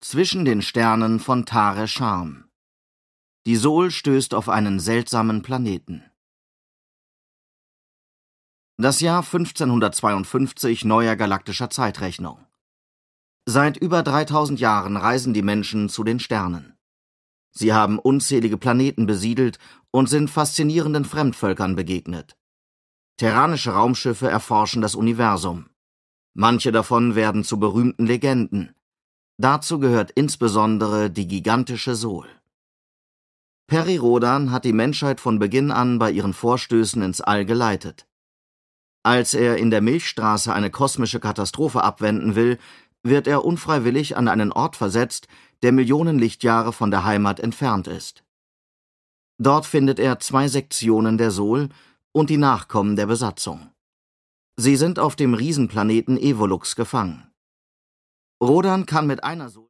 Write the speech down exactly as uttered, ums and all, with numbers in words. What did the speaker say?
Zwischen den Sternen von Tare Charm. Die Sol stößt auf einen seltsamen Planeten. Das Jahr fünfzehnhundertzweiundfünfzig neuer galaktischer Zeitrechnung. Seit über dreitausend Jahren reisen die Menschen zu den Sternen. Sie haben unzählige Planeten besiedelt und sind faszinierenden Fremdvölkern begegnet. Terranische Raumschiffe erforschen das Universum. Manche davon werden zu berühmten Legenden. Dazu gehört insbesondere die gigantische Sol. Peri Rodan hat die Menschheit von Beginn an bei ihren Vorstößen ins All geleitet. Als er in der Milchstraße eine kosmische Katastrophe abwenden will, wird er unfreiwillig an einen Ort versetzt, der Millionen Lichtjahre von der Heimat entfernt ist. Dort findet er zwei Sektionen der Sol und die Nachkommen der Besatzung. Sie sind auf dem Riesenplaneten Evolux gefangen. Rodan kann mit einer Sol